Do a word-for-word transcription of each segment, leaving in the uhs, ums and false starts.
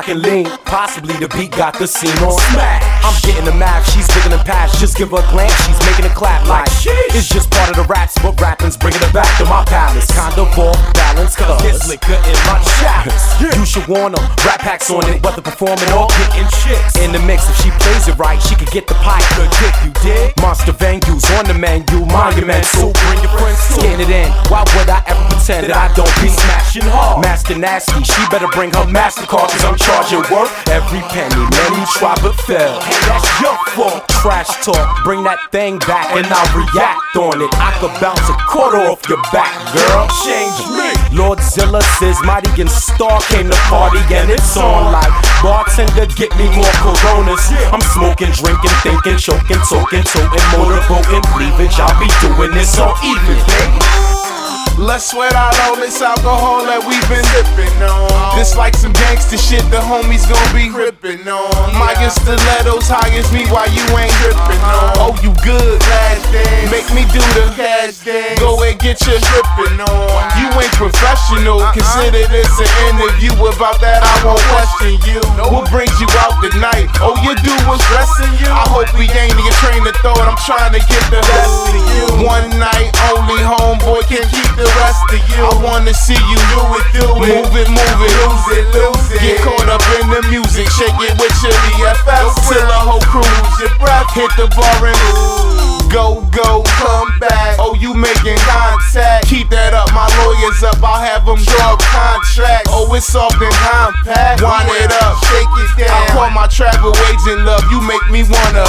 talking lean. Possibly the beat got the scene on smash. I'm getting the math, she's bigger than past. Just give her a glance, she's making a clap like it's just part of the raps, but rapping's bringing it back to my palace. Kind of off balance, cause it's liquor in my chalice. You should warn her, rap packs on it, whether performing or getting chicks. In the mix, if she plays it right, she could get the pipe. Good kick, you dig? Monster venues on the menu, monumental. Bring your friends to scan it in. Why would I ever pretend that I don't be smashing hard? Master Nasty, she better bring her MasterCard, cause I'm charging work every penny. Many try but fail. Hey, that's your fault. Trash talk, bring that thing back and I'll react on it. I could bounce a quarter off your back, girl. Change me. Lord Zilla says Mighty and Star came to party and it's on like bartender, get me more Coronas. I'm smoking, drinking, thinking, choking, talking, toting, motorboating, cleavage. I'll be doing this all evening, baby. Let's sweat out all this alcohol that we've been sipping on. This like some gangster shit the homies gon' be ripping on. My stilettos high as me while you ain't ripping on. Oh, you good? Make me do the cash dance. Go and get your tripping on. You ain't professional. Consider this an interview. About that I won't question you. What brings you out tonight? Oh, you do what's dressing you. I hope we ain't in your train of thought. I'm trying to get the best of you. One night only, homeboy can keep the rest of you. I wanna see you do it, do it, move it, move it, lose it, lose it. Get caught up in the music, shake it with your B F F till the whole crew lose your breath. Hit the bar and go, go, come back. Oh, you making contact? Keep that up, my lawyers up. I'll have them draw contracts. Oh, it's soft and compact. Wind it up, shake it down. I call my travel agent, love. You make me wanna.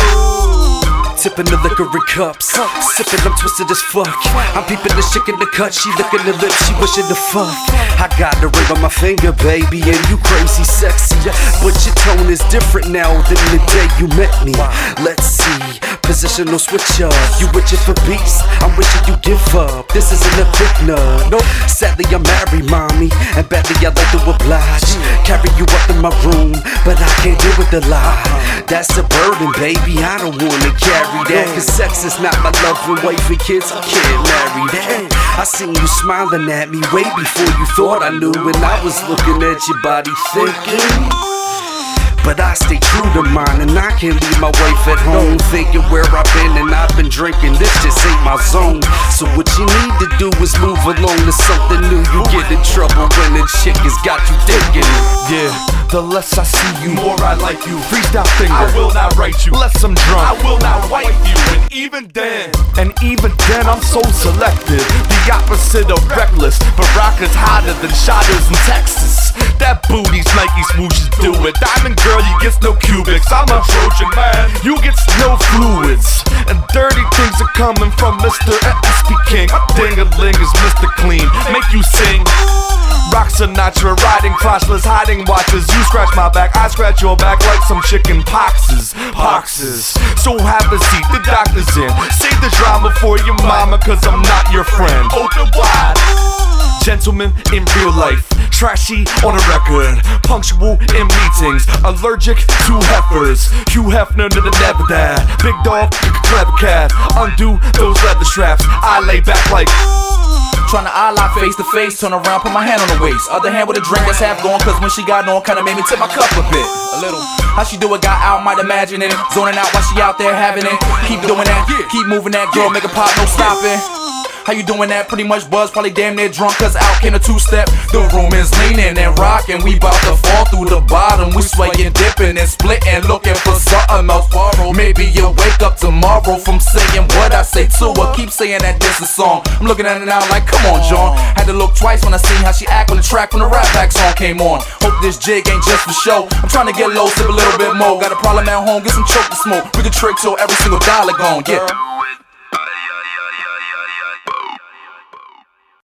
Tipping the liquor in cups, sipping, I'm twisted as fuck. I'm peeping the chick in the cut, she licking the lips, she wishing to fuck. I got the ring on my finger, baby, and you crazy sexy. But your tone is different now than the day you met me. Let's see, positional switch up. You wishing for beats, I'm wishing you give up. This isn't a quick nut, no. Sadly I'm married, mommy, and badly I like to oblige. Carry you up in my room, but I can't deal with the lie. That's a burden, baby, I don't wanna carry that, cause sex is not my love and wife and kids, I can't marry that. I seen you smiling at me way before you thought I knew, and I was looking at your body thinking. But I stay true to mine, and I can't leave my wife at home thinking where I've been and I've been drinking. This just ain't my zone. So what you need to do is move along to something new. You get in trouble when the chick has got you thinking. Yeah, the less I see you, more I like you. Freestyle finger, I will not write you. Less I'm drunk, I will not wipe you. And even then, and even then I'm so selective. The opposite of reckless. Baraka's hotter than shotters in Texas. That booty's Nike swooshes do it. Diamond girl, you get no cubics. I'm a Trojan man, you get no fluids. And dirty things are coming from Mister S P King. My ding-a-ling is Mister Clean. Make you sing. Rock Sinatra, riding crotchless, hiding watches. You scratch my back, I scratch your back like some chicken poxes. Poxes. So have a seat, the doctor's in. Save the drama for your mama, cause I'm not your friend. Open wide. Gentleman in real life, trashy on a record, punctual in meetings, allergic to heifers. Hugh Hefner to the never that. Big dog, you can clever cat. Undo those leather straps. I lay back like tryna eye lock face to face, turn around, put my hand on the waist. Other hand with a drink that's half gone, cause when she got on, kinda made me tip my cup a bit. A little. How she do it, got out, might imagine it. Zoning out while she out there having it. Keep doing that, keep moving that, girl, make a pop, no stopping. How you doing that? Pretty much buzz, probably damn near drunk, cause out came a two-step. The room is leaning and rocking, we bout to fall through the bottom. We swaying, dipping and splitting, looking for something else borrowed. Maybe you'll wake up tomorrow from saying what I say to her. Keep saying that this is a song. I'm looking at it now like, come on, John. Had to look twice when I seen how she act when the track from the rap back song came on. Hope this jig ain't just for show. I'm trying to get low, sip a little bit more. Got a problem at home, get some choke to smoke. We can trick till every single dollar gone, yeah.